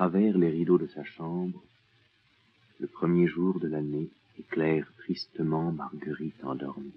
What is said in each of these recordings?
travers les rideaux de sa chambre, le premier jour de l'année éclaire tristement Marguerite endormie.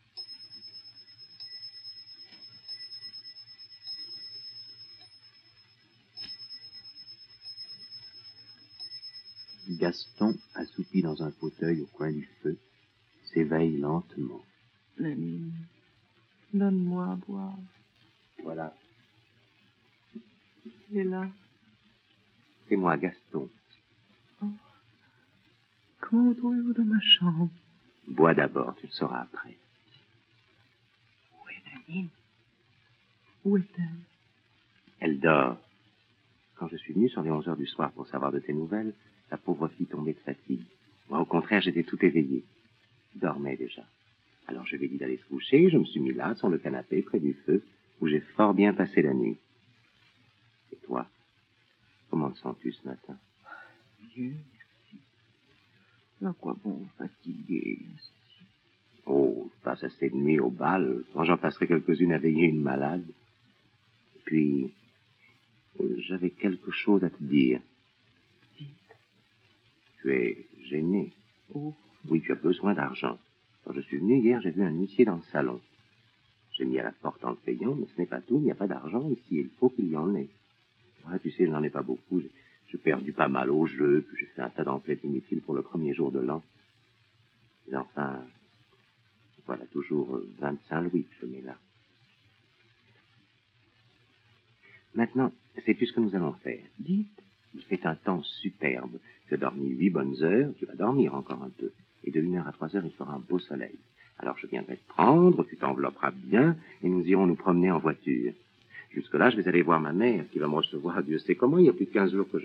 Gaston, assoupi dans un fauteuil au coin du feu, s'éveille lentement. Lénine, donne-moi à boire. Voilà. Il est là. C'est moi, Gaston. Oh. Comment vous trouvez-vous dans ma chambre? Bois d'abord, tu le sauras après. Où est Lénine? Où est-elle? Elle dort. Quand je suis venu sur les 11 heures du soir pour savoir de tes nouvelles, la pauvre fille tombait de fatigue. Moi, au contraire, j'étais tout éveillé. Je dormais déjà. Alors je lui ai dit d'aller se coucher, je me suis mis là, sur le canapé, près du feu, où j'ai fort bien passé la nuit. Et toi, comment te sens-tu ce matin? Dieu, merci. À quoi bon fatiguer? Oh, je passe assez de nuits au bal. Quand j'en passerai quelques-unes à veiller une malade. Et puis, j'avais quelque chose à te dire. Dites. Tu es gêné. Oh. Oui, tu as besoin d'argent. Quand je suis venu hier, j'ai vu un huissier dans le salon. J'ai mis à la porte en le payant, mais ce n'est pas tout. Il n'y a pas d'argent ici. Il faut qu'il y en ait. Ouais, tu sais, je n'en ai pas beaucoup. J'ai perdu pas mal au jeu, puis j'ai fait un tas d'emplettes inutiles pour le premier jour de l'an. Mais enfin, voilà toujours 25 louis que je mets là. Maintenant, sais-tu ce que nous allons faire? Dites. Il fait un temps superbe. Tu as dormi 8 bonnes heures, tu vas dormir encore un peu. Et de 1 heure à 3 heures, il fera un beau soleil. Alors je viendrai te prendre, tu t'envelopperas bien, et nous irons nous promener en voiture. Jusque-là, je vais aller voir ma mère, qui va me recevoir, Dieu sait comment, il y a plus de 15 jours que je